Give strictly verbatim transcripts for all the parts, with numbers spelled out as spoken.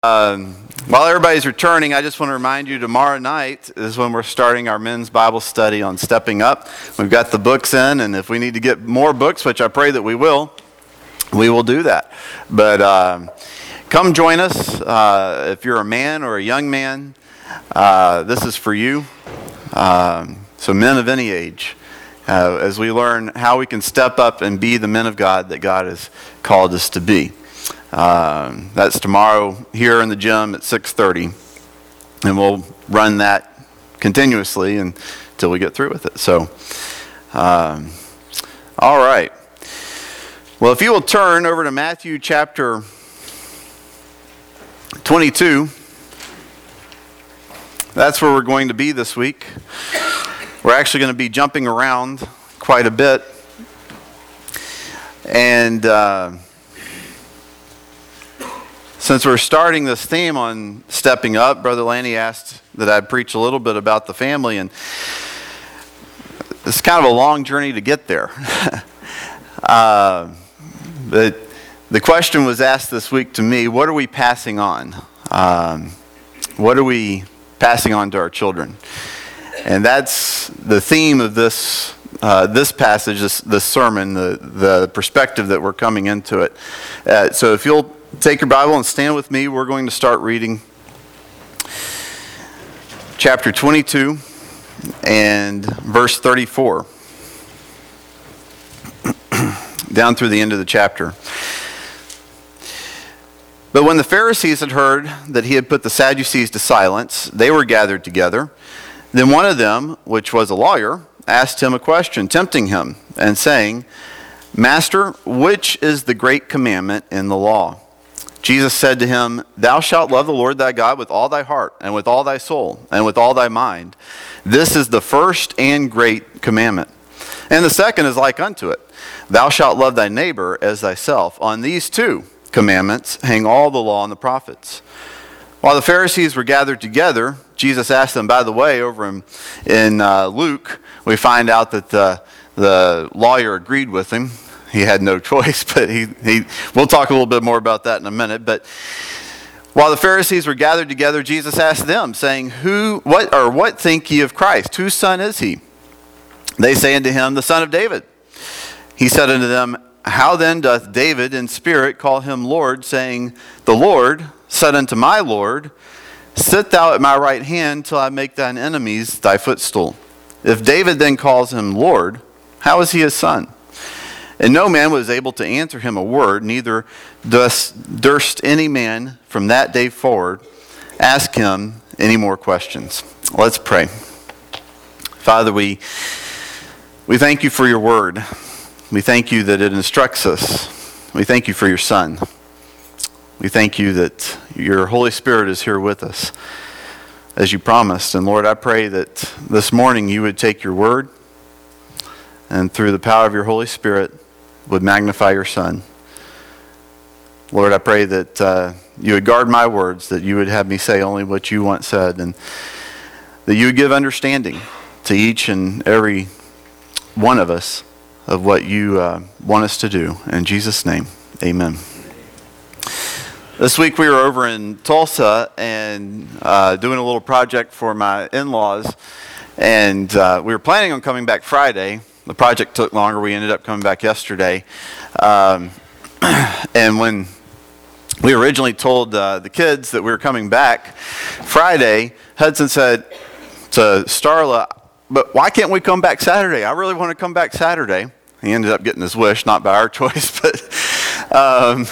Um, while everybody's returning, I just want to remind you tomorrow night is when we're starting our men's Bible study on stepping up. We've got the books in, and if we need to get more books, which I pray that we will, we will do that. But um, come join us. Uh, if you're a man or a young man, uh, this is for you. Um, so men of any age, uh, as we learn how we can step up and be the men of God that God has called us to be. Um, that's tomorrow here in the gym at six thirty, and we'll run that continuously until we get through with it. So, um, all right. Well, if you will turn over to Matthew chapter twenty-two, that's where we're going to be this week. We're actually going to be jumping around quite a bit, and uh, since we're starting this theme on stepping up, Brother Lanny asked that I preach a little bit about the family, and it's kind of a long journey to get there. uh, but the question was asked this week to me, what are we passing on? Um, what are we passing on to our children? And that's the theme of this uh, this passage, this, this sermon, the, the perspective that we're coming into it. Uh, so if you'll take your Bible and stand with me. We're going to start reading chapter twenty-two and verse thirty-four down through the end of the chapter. But when the Pharisees had heard that he had put the Sadducees to silence, they were gathered together. Then one of them, which was a lawyer, asked him a question, tempting him, and saying, Master, which is the great commandment in the law? Jesus said to him, Thou shalt love the Lord thy God with all thy heart, and with all thy soul, and with all thy mind. This is the first and great commandment. And the second is like unto it. Thou shalt love thy neighbor as thyself. On these two commandments hang all the law and the prophets. While the Pharisees were gathered together, Jesus asked them, by the way, over in, in uh, Luke, we find out that the, the lawyer agreed with him. He had no choice, but he, he, we'll talk a little bit more about that in a minute. But while the Pharisees were gathered together, Jesus asked them, saying, Who, what, or what think ye of Christ? Whose son is he? They say unto him, the son of David. He said unto them, How then doth David in spirit call him Lord, saying, The Lord said unto my Lord, Sit thou at my right hand till I make thine enemies thy footstool. If David then calls him Lord, how is he his son? And no man was able to answer him a word, neither durst any man from that day forward ask him any more questions. Let's pray. Father, we, we thank you for your word. We thank you that it instructs us. We thank you for your Son. We thank you that your Holy Spirit is here with us as you promised. And Lord, I pray that this morning you would take your word and through the power of your Holy Spirit would magnify your Son. Lord, I pray that uh, you would guard my words, that you would have me say only what you want said, and that you would give understanding to each and every one of us of what you uh, want us to do. In Jesus' name, amen. This week we were over in Tulsa and uh, doing a little project for my in-laws, and uh, we were planning on coming back Friday. The project took longer. We ended up coming back yesterday. Um, and when we originally told uh, the kids that we were coming back Friday, Hudson said to Starla, but why can't we come back Saturday? I really want to come back Saturday. He ended up getting his wish, not by our choice, but um,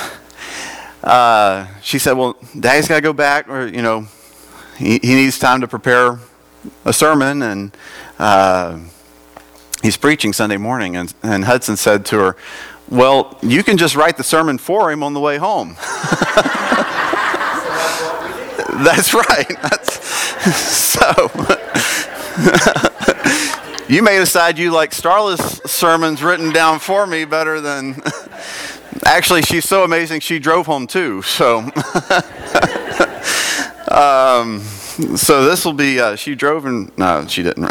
uh, she said, well, Daddy's got to go back, or, you know, he, he needs time to prepare a sermon, and uh, he's preaching Sunday morning. And, and Hudson said to her, well, you can just write the sermon for him on the way home. That's right. That's, so you may decide you like Starla's sermons written down for me better than... Actually, she's so amazing, she drove home too. So, um, so this will be, uh, she drove and... No, she didn't.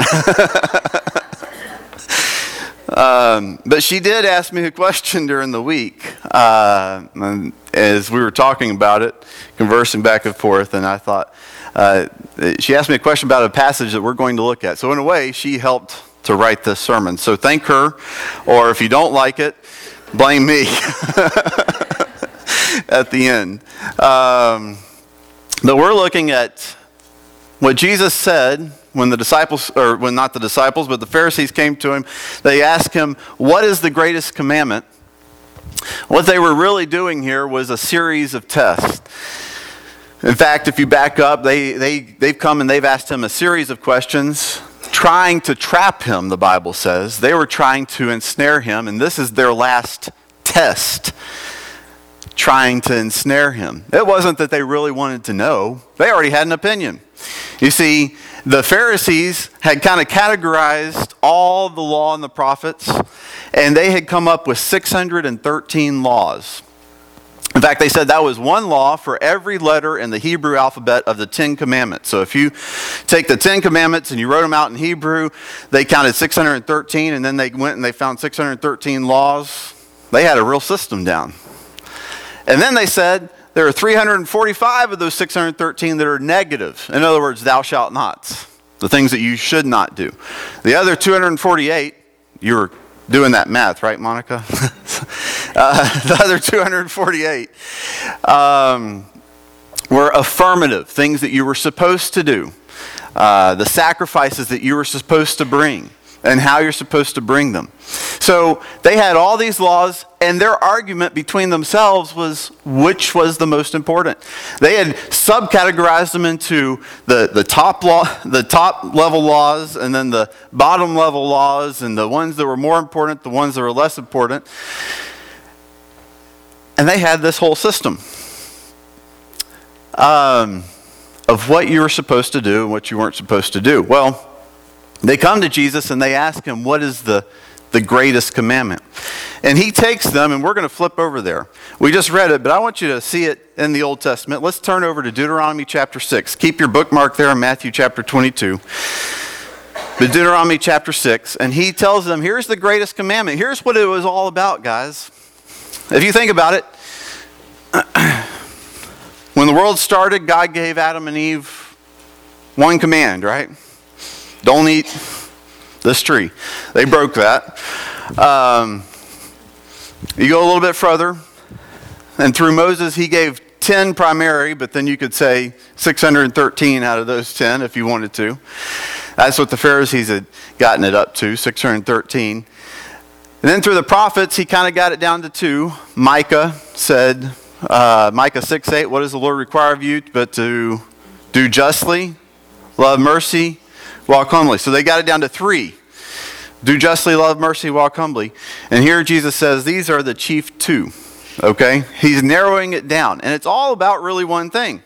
Um, but she did ask me a question during the week. uh, as we were talking about it, conversing back and forth, and I thought, uh, she asked me a question about a passage that we're going to look at. So in a way, she helped to write this sermon. So thank her, or if you don't like it, blame me at the end. Um, but we're looking at what Jesus said when the disciples, or when not the disciples, but the Pharisees came to him. They asked him, what is the greatest commandment? What they were really doing here was a series of tests. In fact, if you back up, they, they, they've come and they've asked him a series of questions, trying to trap him, the Bible says. They were trying to ensnare him, and this is their last test, trying to ensnare him. It wasn't that they really wanted to know. They already had an opinion. You see, the Pharisees had kind of categorized all the law and the prophets, and they had come up with six hundred thirteen laws. In fact, they said that was one law for every letter in the Hebrew alphabet of the Ten Commandments. So if you take the Ten Commandments and you wrote them out in Hebrew, they counted six hundred thirteen, and then they went and they found six hundred thirteen laws. They had a real system down. And then they said there are three hundred forty-five of those six hundred thirteen that are negative. In other words, thou shalt nots, the things that you should not do. The other two hundred forty-eight, you were doing that math, right, Monica? uh, the other two hundred forty-eight um, were affirmative, things that you were supposed to do, uh, the sacrifices that you were supposed to bring, and how you're supposed to bring them. So they had all these laws, and their argument between themselves was which was the most important. They had subcategorized them into the, the top law, the top level laws, and then the bottom level laws, and the ones that were more important, the ones that were less important. And they had this whole system um, of what you were supposed to do and what you weren't supposed to do. Well, they come to Jesus and they ask him, what is the, the greatest commandment? And he takes them, and we're going to flip over there. We just read it, but I want you to see it in the Old Testament. Let's turn over to Deuteronomy chapter six. Keep your bookmark there in Matthew chapter twenty-two. But Deuteronomy chapter six, and he tells them, here's the greatest commandment. Here's what it was all about, guys. If you think about it, when the world started, God gave Adam and Eve one command, right? Don't eat this tree. They broke that. Um, you go a little bit further, and through Moses, he gave ten primary, but then you could say six hundred thirteen out of those ten if you wanted to. That's what the Pharisees had gotten it up to, six hundred thirteen. And then through the prophets, he kind of got it down to two. Micah said, uh, Micah six eight, what does the Lord require of you but to do justly, love mercy, walk humbly? So they got it down to three. Do justly, love mercy, walk humbly. And here Jesus says these are the chief two. Okay? He's narrowing it down. And it's all about really one thing.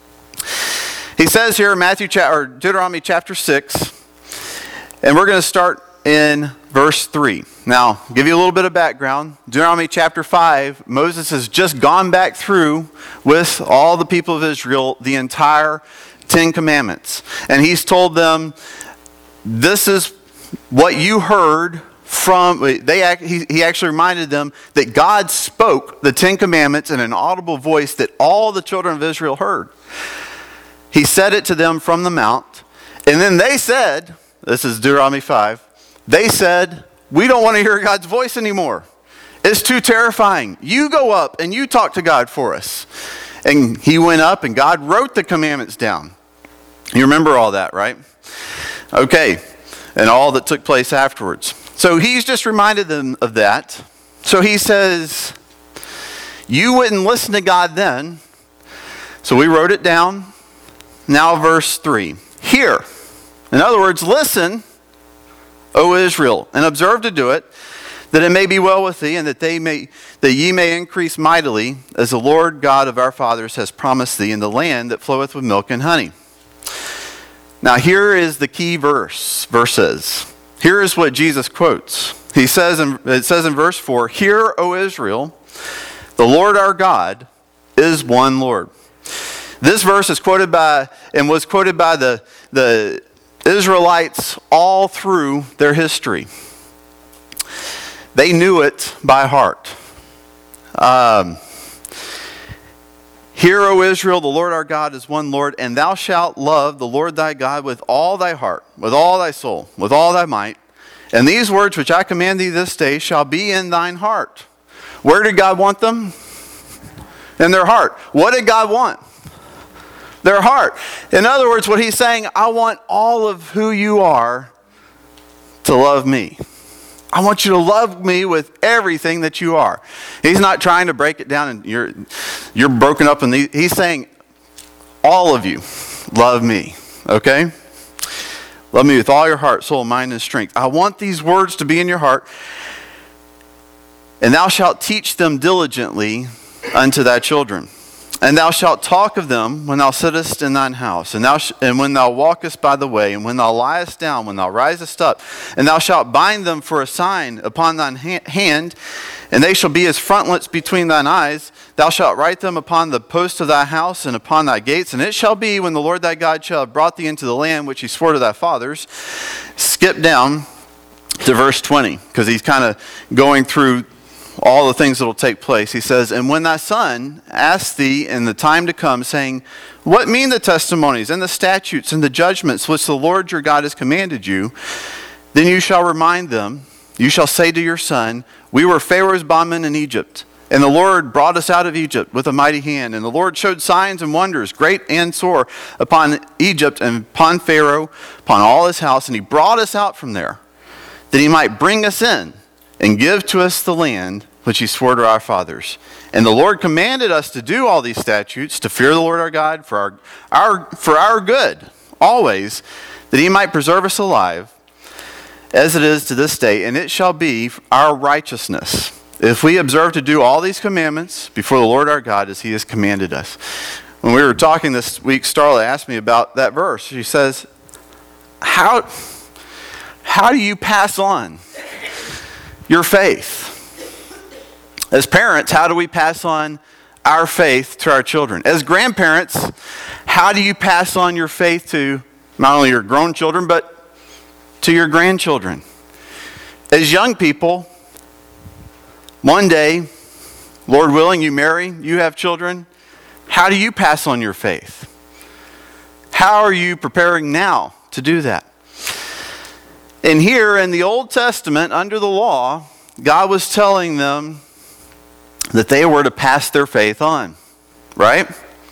He says here in Matthew cha- or Deuteronomy chapter six, and we're going to start in verse three. Now, give you a little bit of background. Deuteronomy chapter five, Moses has just gone back through with all the people of Israel the entire Ten Commandments. And he's told them, this is what you heard from, they, he, he actually reminded them that God spoke the Ten Commandments in an audible voice that all the children of Israel heard. He said it to them from the mount. And then they said, this is Deuteronomy five, they said, we don't want to hear God's voice anymore. It's too terrifying. You go up and you talk to God for us. And he went up and God wrote the commandments down. You remember all that, right? Okay. And all that took place afterwards. So he's just reminded them of that. So he says, you wouldn't listen to God then. So we wrote it down. Now verse three. Hear. In other words, listen, O Israel, and observe to do it, that it may be well with thee, and that they may that ye may increase mightily, as the Lord God of our fathers has promised thee, in the land that floweth with milk and honey. Now here is the key verse, verses. Here is what Jesus quotes. He says, in, it says in verse four, hear, O Israel, the Lord our God is one Lord. This verse is quoted by, and was quoted by the, the Israelites all through their history. They knew it by heart. Um, Hear, O Israel, the Lord our God is one Lord, and thou shalt love the Lord thy God with all thy heart, with all thy soul, with all thy might. And these words which I command thee this day shall be in thine heart. Where did God want them? In their heart. What did God want? Their heart. In other words, what he's saying, I want all of who you are to love me. I want you to love me with everything that you are. He's not trying to break it down and you're you're broken up in these. He's saying, all of you love me. Okay? Love me with all your heart, soul, mind, and strength. I want these words to be in your heart. And thou shalt teach them diligently unto thy children. And thou shalt talk of them when thou sittest in thine house, and thou sh- and when thou walkest by the way, and when thou liest down, when thou risest up. And thou shalt bind them for a sign upon thine ha- hand, and they shall be as frontlets between thine eyes. Thou shalt write them upon the posts of thy house and upon thy gates. And it shall be, when the Lord thy God shall have brought thee into the land which he swore to thy fathers. Skip down to verse twenty, because he's kind of going through all the things that will take place. He says, and when thy son asks thee in the time to come, saying, what mean the testimonies and the statutes and the judgments which the Lord your God has commanded you? Then you shall remind them, you shall say to your son, we were Pharaoh's bondmen in Egypt, and the Lord brought us out of Egypt with a mighty hand. And the Lord showed signs and wonders, great and sore, upon Egypt and upon Pharaoh, upon all his house. And he brought us out from there, that he might bring us in and give to us the land which he swore to our fathers. And the Lord commanded us to do all these statutes, to fear the Lord our God for our, our, for our good, always, that he might preserve us alive, as it is to this day. And it shall be our righteousness, if we observe to do all these commandments before the Lord our God, as he has commanded us. When we were talking this week, Starla asked me about that verse. She says, how, how do you pass on your faith? As parents, how do we pass on our faith to our children? As grandparents, how do you pass on your faith to not only your grown children, but to your grandchildren? As young people, one day, Lord willing, you marry, you have children. How do you pass on your faith? How are you preparing now to do that? And here in the Old Testament, under the law, God was telling them that they were to pass their faith on, right?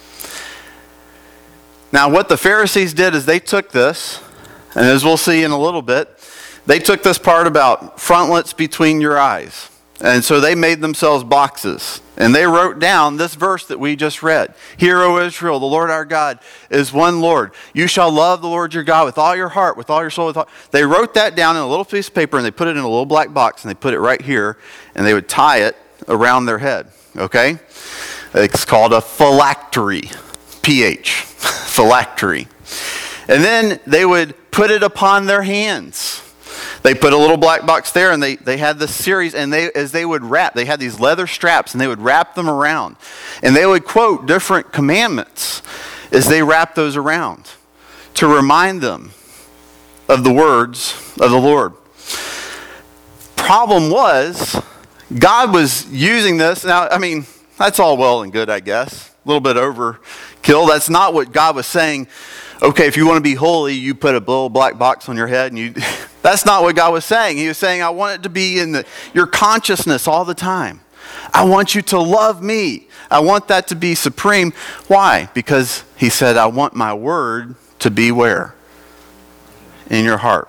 Now, what the Pharisees did is they took this, and as we'll see in a little bit, they took this part about frontlets between your eyes. And so they made themselves boxes. And they wrote down this verse that we just read. Hear, O Israel, the Lord our God is one Lord. You shall love the Lord your God with all your heart, with all your soul. With all... They wrote that down in a little piece of paper, and they put it in a little black box, and they put it right here, and they would tie it around their head, okay? It's called a phylactery, P H, phylactery. And then they would put it upon their hands. They put a little black box there, and they, they had this series, and they as they would wrap, they had these leather straps, and they would wrap them around. And they would quote different commandments as they wrapped those around to remind them of the words of the Lord. Problem was, God was using this. Now, I mean, that's all well and good, I guess. A little bit overkill. That's not what God was saying. Okay, if you want to be holy, you put a little black box on your head, and you... That's not what God was saying. He was saying, I want it to be in the, your consciousness all the time. I want you to love me. I want that to be supreme. Why? Because he said, I want my word to be where? In your heart.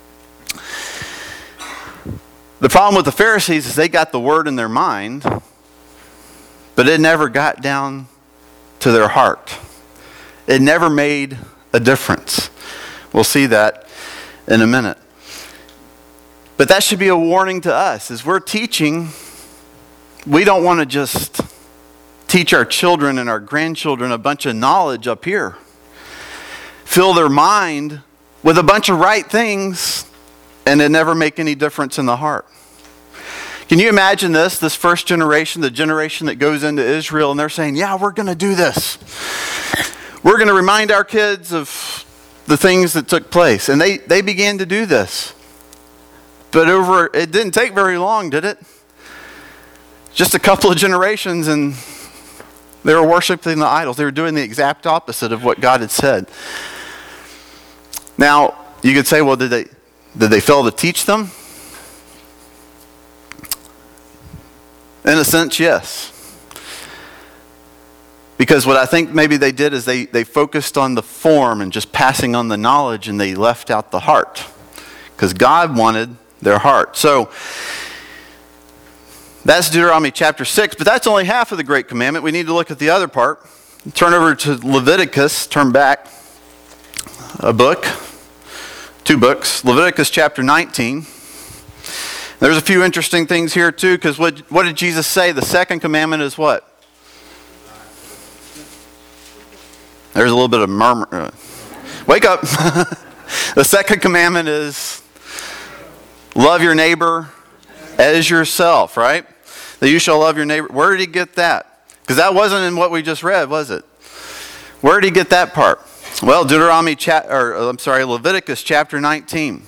The problem with the Pharisees is they got the word in their mind, but it never got down to their heart. It never made a difference. We'll see that in a minute. But that should be a warning to us. As we're teaching, we don't want to just teach our children and our grandchildren a bunch of knowledge up here. Fill their mind with a bunch of right things, and it never make any difference in the heart. Can you imagine this, this first generation, the generation that goes into Israel, and they're saying, yeah, we're going to do this. We're going to remind our kids of the things that took place. And they, they began to do this. But over, it didn't take very long, did it? just a couple of generations and they were worshiping the idols. They were doing the exact opposite of what God had said. Now, you could say, well, did they did they fail to teach them? In a sense, yes. Because what I think maybe they did is they, they focused on the form and just passing on the knowledge, and they left out the heart. Because God wanted their heart. So, that's Deuteronomy chapter six, but that's only half of the Great Commandment. We need to look at the other part. Turn over to Leviticus, turn back a book, two books. Leviticus chapter nineteen. There's a few interesting things here too, because what, what did Jesus say? The second commandment is what? There's a little bit of murmur. Wake up. The second commandment is love your neighbor as yourself, right? That you shall love your neighbor. Where did he get that? Because that wasn't in what we just read, was it? Where did he get that part? Well, Deuteronomy, cha- or I'm sorry, Leviticus chapter nineteen.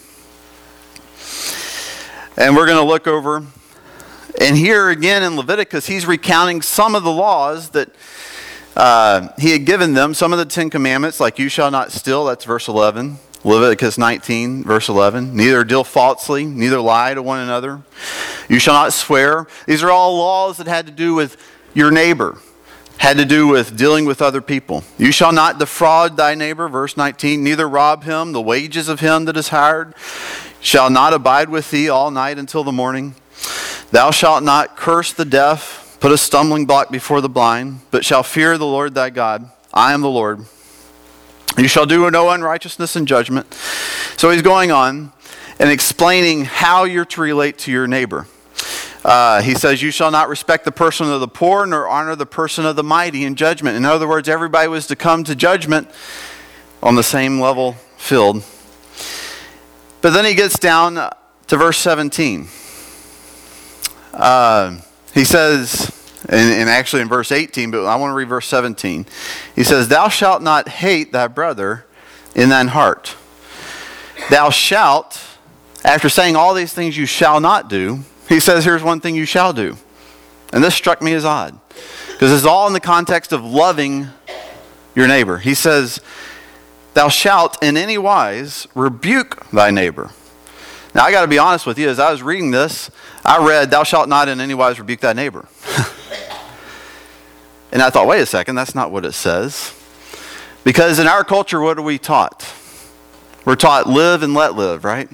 And we're going to look over. And here again in Leviticus, he's recounting some of the laws that uh, he had given them. Some of the Ten Commandments, like you shall not steal, that's verse eleven. Leviticus nineteen, verse eleven. Neither deal falsely, neither lie to one another. You shall not swear. These are all laws that had to do with your neighbor. Had to do with dealing with other people. You shall not defraud thy neighbor, verse nineteen. Neither rob him, the wages of him that is hired shall not abide with thee all night until the morning. Thou shalt not curse the deaf, put a stumbling block before the blind, but shall fear the Lord thy God. I am the Lord. You shall do no unrighteousness in judgment. So he's going on and explaining how you're to relate to your neighbor. Uh, he says, you shall not respect the person of the poor, nor honor the person of the mighty in judgment. In other words, everybody was to come to judgment on the same level field. But then he gets down to verse seventeen. Uh, he says, and, and actually in verse eighteen, but I want to read verse seventeen. He says, thou shalt not hate thy brother in thine heart. Thou shalt, after saying all these things you shall not do, he says, here's one thing you shall do. And this struck me as odd. Because it's all in the context of loving your neighbor. He says, thou shalt in any wise rebuke thy neighbor. Now I got to be honest with you, as I was reading this, I read, thou shalt not in any wise rebuke thy neighbor. And I thought, wait a second, that's not what it says. Because in our culture, what are we taught? We're taught live and let live, right?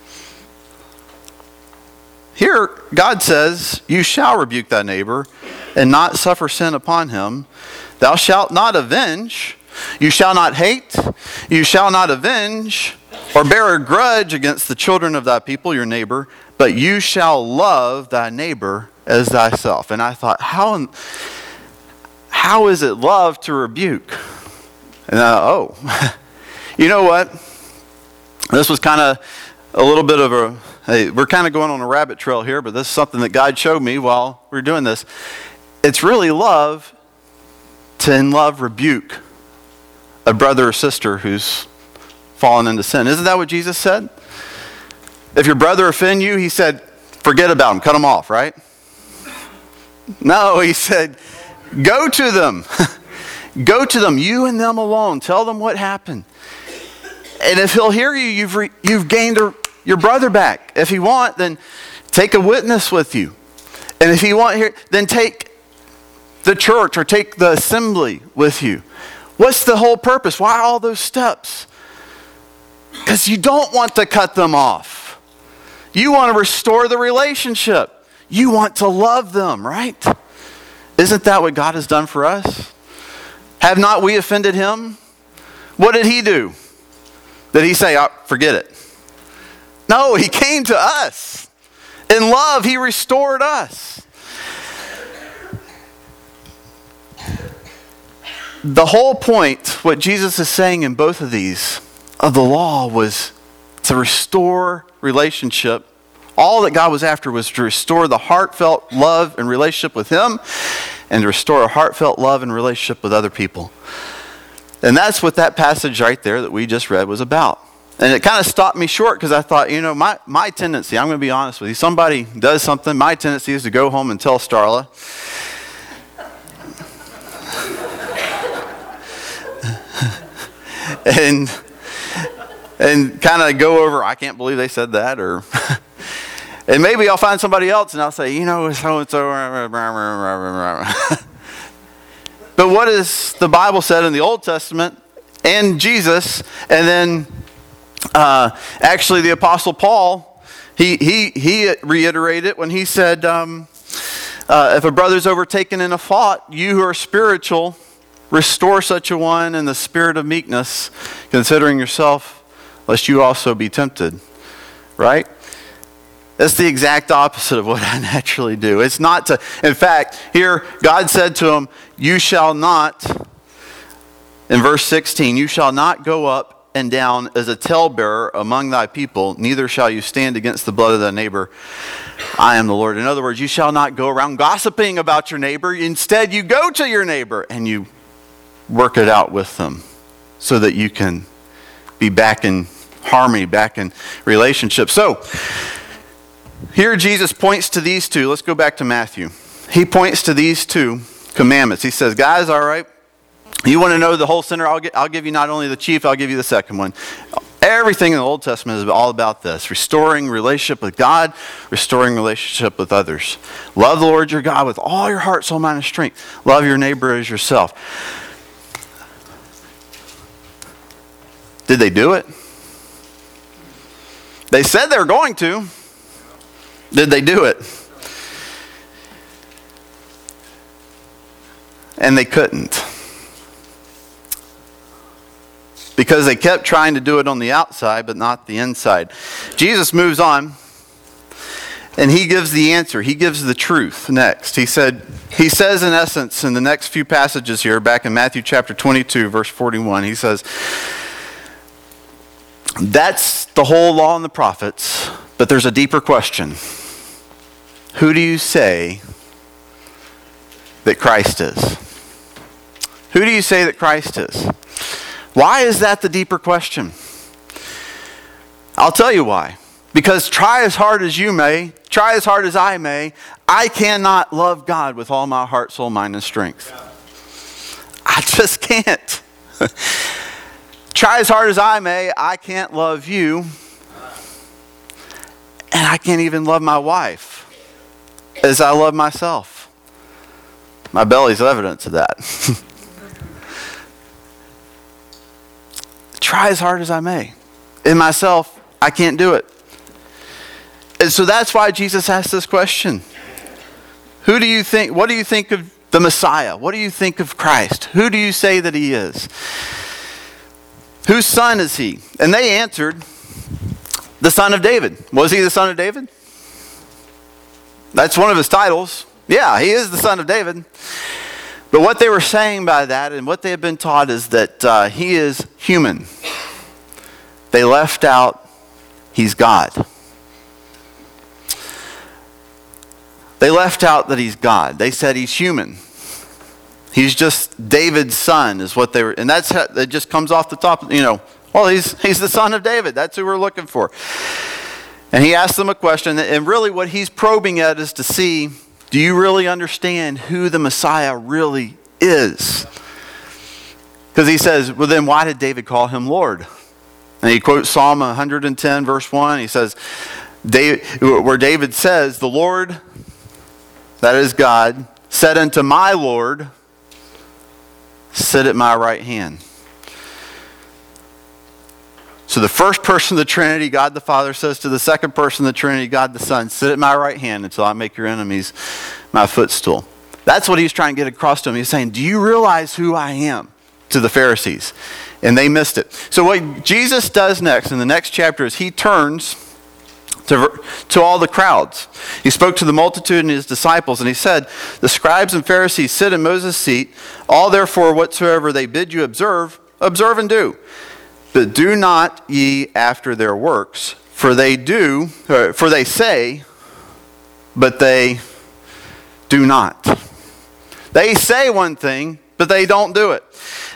Here, God says, you shall rebuke thy neighbor and not suffer sin upon him. Thou shalt not avenge. You shall not hate. You shall not avenge or bear a grudge against the children of thy people, your neighbor, but you shall love thy neighbor as thyself. And I thought, how, how is it love to rebuke? And I, oh, you know what? This was kind of a little bit of a, hey, we're kind of going on a rabbit trail here, but this is something that God showed me while we were doing this. It's really love to in love rebuke a brother or sister who's fallen into sin. Isn't that what Jesus said? If your brother offend you, he said, forget about him, cut him off, right? No, he said, go to them. Go to them, you and them alone. Tell them what happened. And if he'll hear you, you've re- you've gained a, your brother back. If he want, then take a witness with you. And if he want here, then take the church or take the assembly with you. What's the whole purpose? Why all those steps? Because you don't want to cut them off. You want to restore the relationship. You want to love them, right? Isn't that what God has done for us? Have not we offended him? What did he do? Did he say, oh, forget it? No, he came to us. In love, he restored us. The whole point, what Jesus is saying in both of these, of the law, was to restore relationship. All that God was after was to restore the heartfelt love and relationship with him, and to restore a heartfelt love and relationship with other people. And that's what that passage right there that we just read was about. And it kind of stopped me short because I thought, you know, my, my tendency, I'm going to be honest with you, somebody does something, my tendency is to go home and tell Starla. and and kind of go over, I can't believe they said that, or and maybe I'll find somebody else and I'll say, you know, so and so. But what is the Bible said in the Old Testament and Jesus, and then uh, actually the Apostle Paul, he he he reiterated it when he said, um, uh, if a brother's overtaken in a fault, you who are spiritual, restore such a one in the spirit of meekness, considering yourself, lest you also be tempted. Right? That's the exact opposite of what I naturally do. It's not to, in fact, here God said to him, you shall not, in verse sixteen, you shall not go up and down as a talebearer among thy people, neither shall you stand against the blood of thy neighbor. I am the Lord. In other words, you shall not go around gossiping about your neighbor. Instead, you go to your neighbor and you work it out with them so that you can be back in harmony, back in relationship. So, here Jesus points to these two. Let's go back to Matthew. He points to these two commandments. He says, guys, all right, you want to know the whole sinner? I'll, get, I'll give you not only the chief, I'll give you the second one. Everything in the Old Testament is all about this. Restoring relationship with God, restoring relationship with others. Love the Lord your God with all your heart, soul, mind, and strength. Love your neighbor as yourself. Did they do it? They said they were going to. Did they do it? And they couldn't. Because they kept trying to do it on the outside, but not the inside. Jesus moves on, and he gives the answer. He gives the truth next. He said, he says in essence in the next few passages here, back in Matthew chapter twenty-two, verse forty-one, he says, that's the whole law and the prophets, but there's a deeper question. Who do you say that Christ is? Who do you say that Christ is? Why is that the deeper question? I'll tell you why. Because try as hard as you may, try as hard as I may, I cannot love God with all my heart, soul, mind, and strength. I just can't. Try as hard as I may, I can't love you. And I can't even love my wife as I love myself. My belly's evidence of that. Try as hard as I may. In myself, I can't do it. And so that's why Jesus asked this question. Who do you think, what do you think of the Messiah? What do you think of Christ? Who do you say that he is? Whose son is he? And they answered, the son of David. Was he the son of David? That's one of his titles. Yeah, he is the son of David. But what they were saying by that and what they had been taught is that uh, he is human. They left out, he's God. They left out that he's God. They said he's human. He's just David's son is what they were, and that's how, it just comes off the top, you know, well, he's he's the son of David. That's who we're looking for. And he asked them a question, and really what he's probing at is to see, do you really understand who the Messiah really is? Because he says, well then why did David call him Lord? And he quotes Psalm one hundred ten verse one. He says, David, where David says, the Lord, that is God, said unto my Lord, sit at my right hand. So the first person of the Trinity, God the Father, says to the second person of the Trinity, God the Son, sit at my right hand until I make your enemies my footstool. That's what he's trying to get across to them. He's saying, do you realize who I am? To the Pharisees. And they missed it. So what Jesus does next, in the next chapter, is he turns to, to all the crowds. He spoke to the multitude and his disciples, and he said, the scribes and Pharisees sit in Moses' seat. All therefore whatsoever they bid you observe, observe and do. But do not ye after their works, for they do, for they say, but they do not. They say one thing, but they don't do it.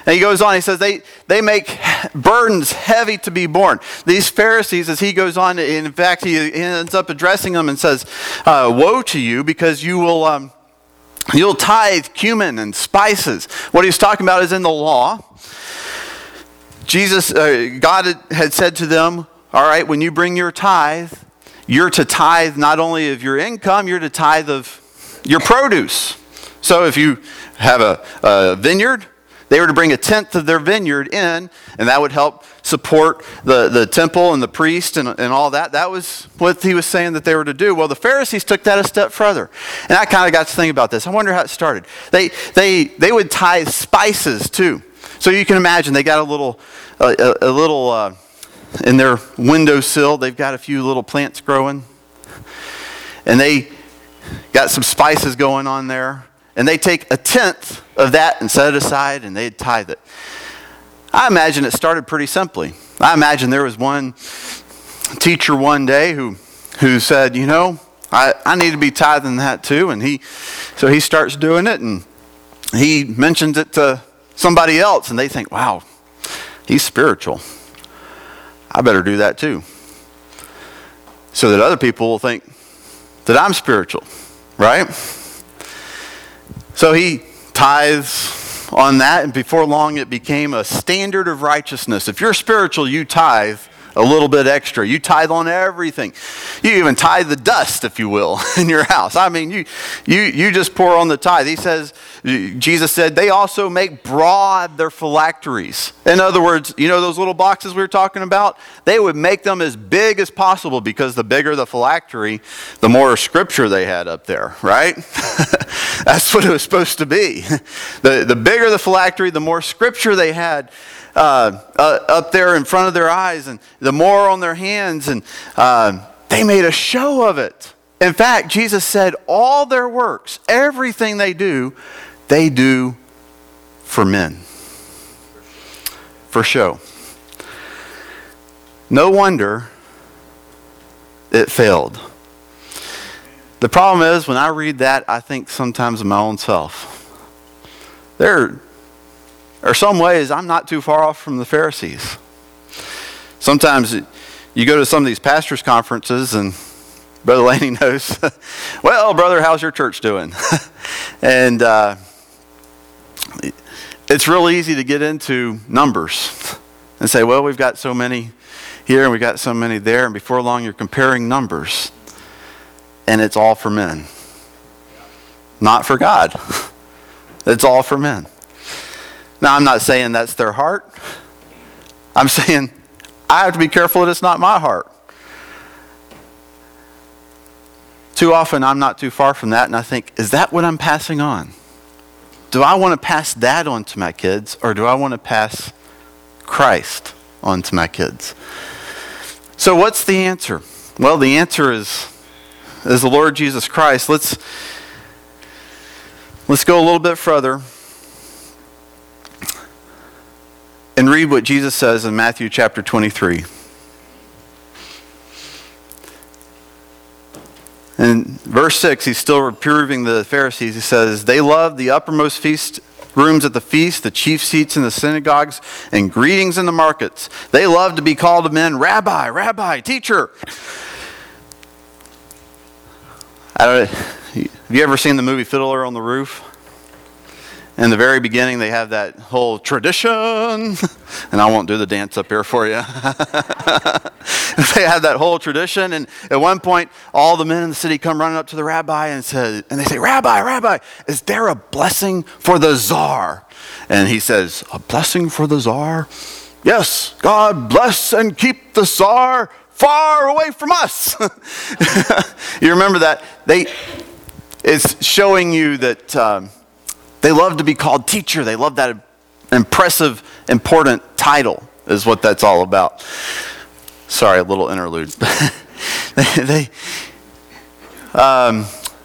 And he goes on, he says, they, they make burdens heavy to be borne. These Pharisees, as he goes on, in fact, he ends up addressing them and says, uh, woe to you, because you will... Um, You'll tithe cumin and spices. What he's talking about is in the law. Jesus, uh, God had said to them, all right, when you bring your tithe, you're to tithe not only of your income, you're to tithe of your produce. So if you have a, a vineyard, they were to bring a tenth of their vineyard in, and that would help support the, the temple and the priest and, and all that. That was what he was saying that they were to do. Well, the Pharisees took that a step further. And I kind of got to think about this. I wonder how it started. They, they, they would tithe spices too. So you can imagine they got a little, a, a little uh, in their windowsill, they've got a few little plants growing. And they got some spices going on there. And they take a tenth of that and set it aside, and they'd tithe it. I imagine it started pretty simply. I imagine there was one teacher one day who who said, you know, I, I need to be tithing that too. And he, so he starts doing it, and he mentions it to somebody else, and they think, wow, he's spiritual. I better do that too. So that other people will think that I'm spiritual, right? So he tithes on that, and before long it became a standard of righteousness. If you're spiritual, you tithe a little bit extra. You tithe on everything. You even tithe the dust, if you will, in your house. I mean, you you you just pour on the tithe. He says, Jesus said, they also make broad their phylacteries. In other words, you know those little boxes we were talking about? They would make them as big as possible, because the bigger the phylactery, the more scripture they had up there, right? That's what it was supposed to be. The, the bigger the phylactery, the more scripture they had uh, uh, up there in front of their eyes, and the more on their hands, and uh, they made a show of it. In fact, Jesus said all their works, everything they do, they do for men, for show. No wonder it failed. The problem is, when I read that, I think sometimes of my own self. There are some ways I'm not too far off from the Pharisees. Sometimes you go to some of these pastors' conferences, and Brother Laney knows, well, brother, how's your church doing? and uh, it's real easy to get into numbers and say, well, we've got so many here and we've got so many there, and before long you're comparing numbers. And it's all for men. Not for God. It's all for men. Now, I'm not saying that's their heart. I'm saying I have to be careful that it's not my heart. Too often, I'm not too far from that, and I think, is that what I'm passing on? Do I want to pass that on to my kids, or do I want to pass Christ on to my kids? So what's the answer? Well, the answer is is the Lord Jesus Christ. Let's, let's go a little bit further and read what Jesus says in Matthew chapter twenty-three. In verse six, he's still reproving the Pharisees. He says, they love the uppermost feast rooms at the feast, the chief seats in the synagogues, and greetings in the markets. They love to be called of men, Rabbi, Rabbi, teacher. I don't, have you ever seen the movie Fiddler on the Roof? In the very beginning, they have that whole tradition, and I won't do the dance up here for you. They have that whole tradition, and at one point, all the men in the city come running up to the rabbi and say, and they say, Rabbi, Rabbi, is there a blessing for the czar? And he says, a blessing for the czar? Yes, God bless and keep the czar far away from us. You remember that? They, it's showing you that um, they love to be called teacher. They love that impressive, important title is what that's all about. Sorry, a little interlude. they, they um,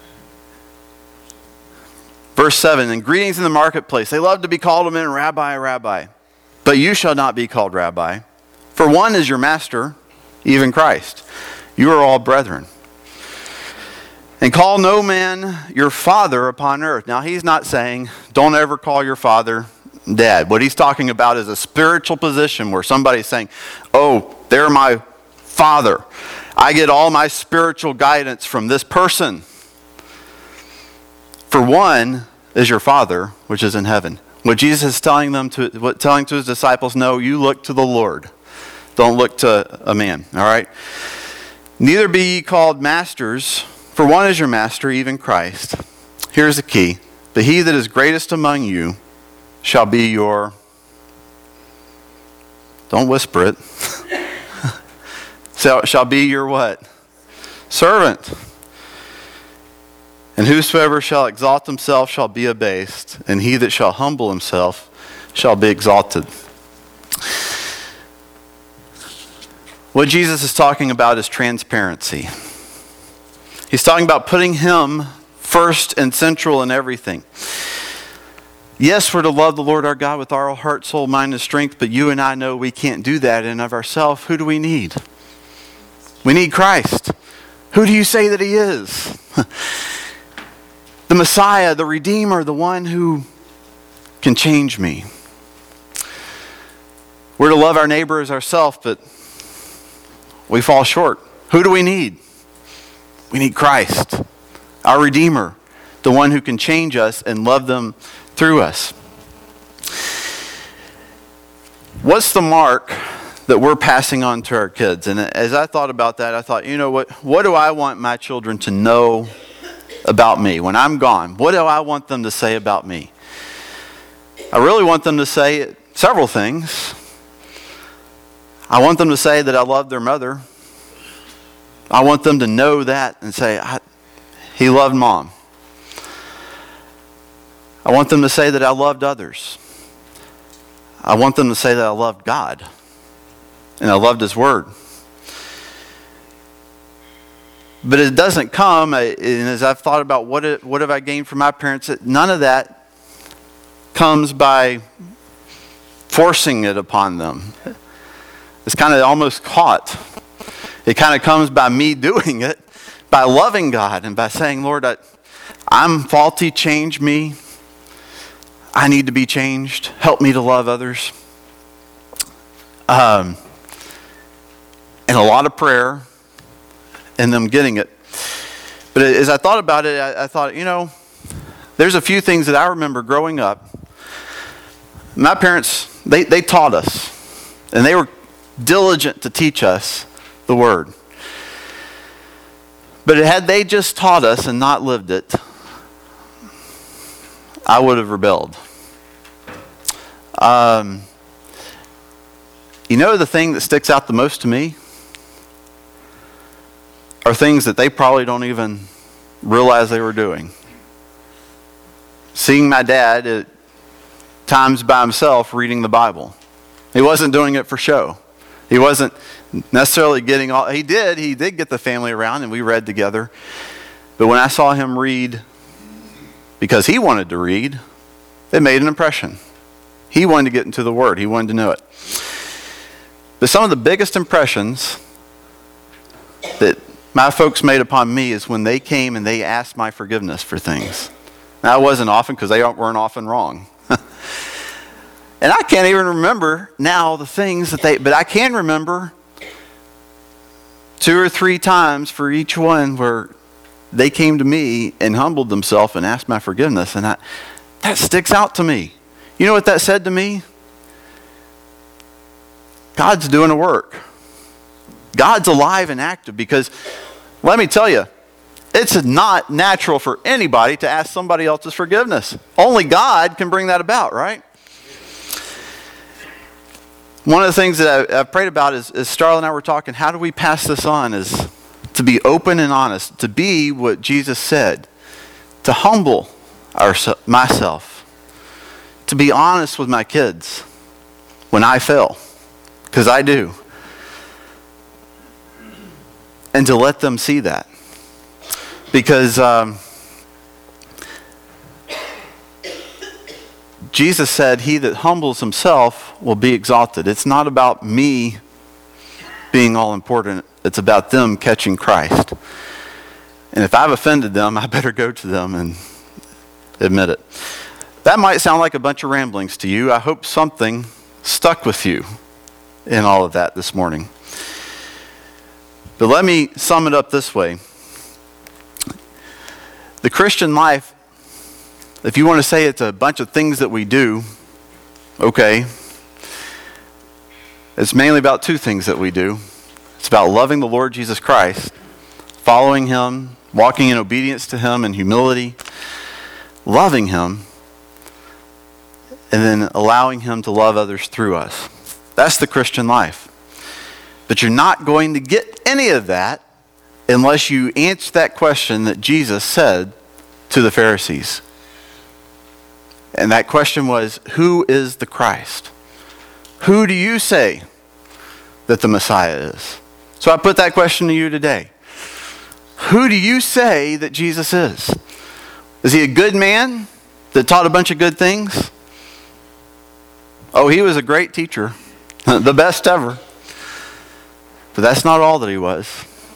verse seven, and greetings in the marketplace. They love to be called men, Rabbi, Rabbi. But you shall not be called Rabbi, for one is your master, even Christ. You are all brethren. And call no man your father upon earth. Now, he's not saying, don't ever call your father dad. What he's talking about is a spiritual position where somebody's saying, oh, they're my father. I get all my spiritual guidance from this person. For one is your Father, which is in heaven. What Jesus is telling them to, what, telling to his disciples, no, you look to the Lord. Don't look to a man, all right? Neither be ye called masters, for one is your master, even Christ. Here's the key. But he that is greatest among you shall be your, don't whisper it, shall, shall be your what? Servant. And whosoever shall exalt himself shall be abased, and he that shall humble himself shall be exalted. What Jesus is talking about is transparency. He's talking about putting him first and central in everything. Yes, we're to love the Lord our God with our heart, soul, mind, and strength, but you and I know we can't do that in and of ourselves. Who do we need? We need Christ. Who do you say that he is? The Messiah, the Redeemer, the one who can change me. We're to love our neighbor as ourselves, but we fall short. Who do we need? We need Christ, our Redeemer, the one who can change us and love them through us. What's the mark that we're passing on to our kids? And as I thought about that, I thought, you know what, what do I want my children to know about me when I'm gone? What do I want them to say about me? I really want them to say several things. I want them to say that I love their mother. I want them to know that and say, I, he loved mom. I want them to say that I loved others. I want them to say that I loved God and I loved his word. But it doesn't come, and as I've thought about what it, what have I gained from my parents, none of that comes by forcing it upon them. It's kind of almost caught. It kind of comes by me doing it, by loving God and by saying, Lord, I, I'm faulty, change me. I need to be changed. Help me to love others. Um, and a lot of prayer and them getting it. But as I thought about it, I, I thought, you know, there's a few things that I remember growing up. My parents, they, they taught us, and they were diligent to teach us the word. But had they just taught us and not lived it, I would have rebelled. Um, you know the thing that sticks out the most to me are things that they probably don't even realize they were doing. Seeing my dad at times by himself reading the Bible. He wasn't doing it for show. He wasn't necessarily getting all, he did, he did get the family around and we read together. But when I saw him read because he wanted to read, it made an impression. He wanted to get into the Word. He wanted to know it. But some of the biggest impressions that my folks made upon me is when they came and they asked my forgiveness for things. Now, it wasn't often because they weren't often wrong. And I can't even remember now the things that they, but I can remember two or three times for each one where they came to me and humbled themselves and asked my forgiveness. And I, that sticks out to me. You know what that said to me? God's doing a work. God's alive and active, because let me tell you, it's not natural for anybody to ask somebody else's forgiveness. Only God can bring that about, right? One of the things that I, I've prayed about is, is Starla and I were talking, how do we pass this on, is to be open and honest, to be what Jesus said, to humble our, myself, to be honest with my kids when I fail, because I do, and to let them see that. Because um, Jesus said, he that humbles himself will be exalted. It's not about me being all important. It's about them catching Christ. And if I've offended them, I better go to them and admit it. That might sound like a bunch of ramblings to you. I hope something stuck with you in all of that this morning. But let me sum it up this way. The Christian life, if you want to say it's a bunch of things that we do, okay. It's mainly about two things that we do. It's about loving the Lord Jesus Christ, following Him, walking in obedience to Him and humility, loving Him, and then allowing Him to love others through us. That's the Christian life. But you're not going to get any of that unless you answer that question that Jesus said to the Pharisees. And that question was, who is the Christ? Who do you say that the Messiah is? So I put that question to you today. Who do you say that Jesus is? Is he a good man that taught a bunch of good things? Oh, he was a great teacher, the best ever. But that's not all that he was.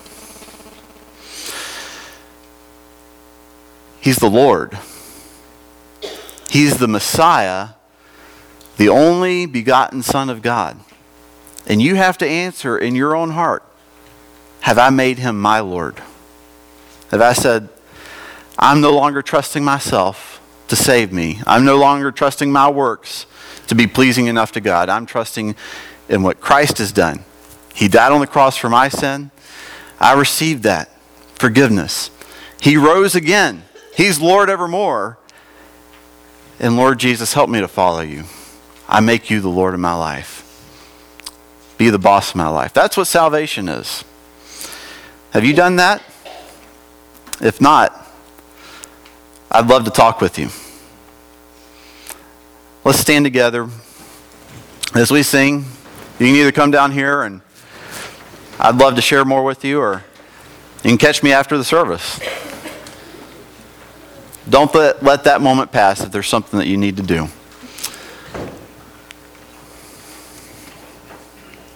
He's the Lord. He's the Messiah, the only begotten Son of God. And you have to answer in your own heart, have I made him my Lord? Have I said, I'm no longer trusting myself to save me. I'm no longer trusting my works to be pleasing enough to God. I'm trusting in what Christ has done. He died on the cross for my sin. I received that forgiveness. He rose again. He's Lord evermore. And Lord Jesus, help me to follow you. I make you the Lord of my life. Be the boss of my life. That's what salvation is. Have you done that? If not, I'd love to talk with you. Let's stand together as we sing. You can either come down here and I'd love to share more with you, or you can catch me after the service. Don't let, let that moment pass if there's something that you need to do.